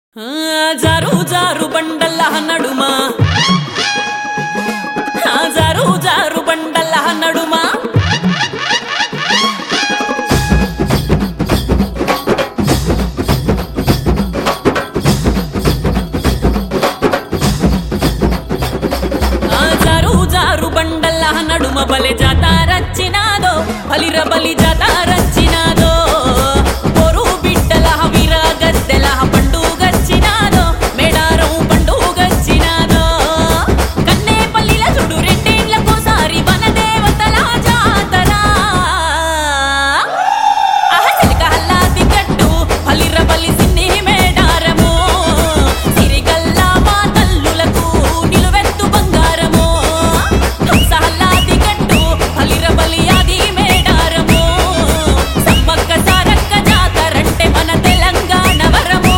జారు జారు బండల్ల నడుమ జారు జారు బండల్ల నడుమ జారు జారు బండల్ల నడుమ బలే జాతారచ్చినాదో బలిర బలి జాతారచ్చినాదో పోరు బిడ్డల వీరా గద్దెల పండుగచ్చినాదో మేడారం పండుగచ్చినాదో కన్నేపల్లిల చూడు రెండేళ్లకోసారి వన దేవతల జాతర అహసిలిక హల్లాది గట్టు బలిర బలి సిన్ని మేడారము సిరిగల్ల మా తల్లులకు నిలువెత్తు బంగారము హంస హల్లాది గట్టు బలిర బలి ఆది మేడారము సమ్మక్క సారక్క జాతరంటే మన తెలంగాణ వరము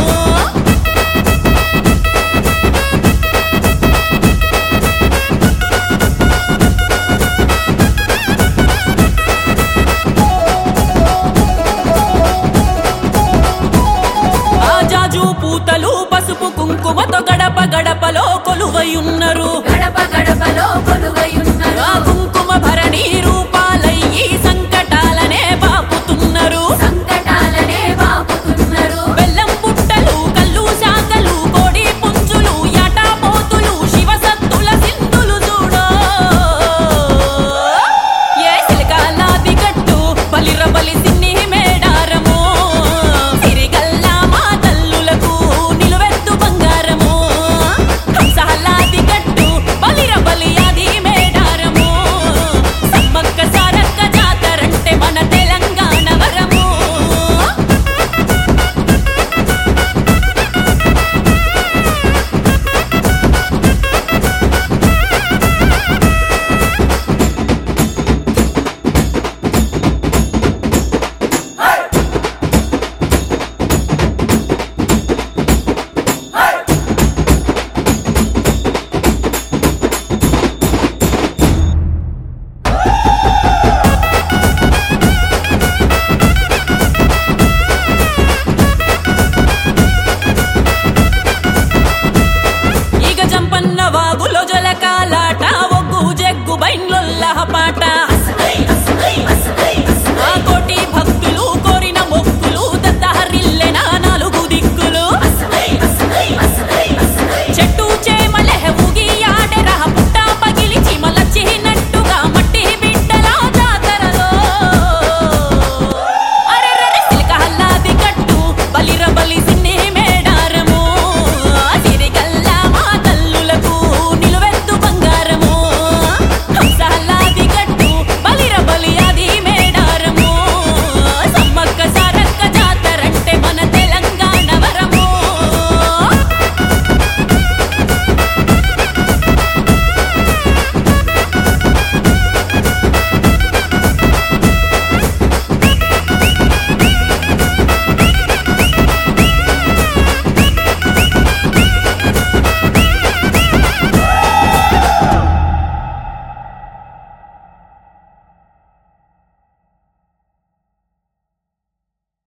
ఆజాజు పూతలు పసుపు కుంకుమతో గడప గడపలో కొలువై ఉన్నారు గడప గడపలో కొలువై ఉన్నారు ఆ కుంకుమ భరణీరు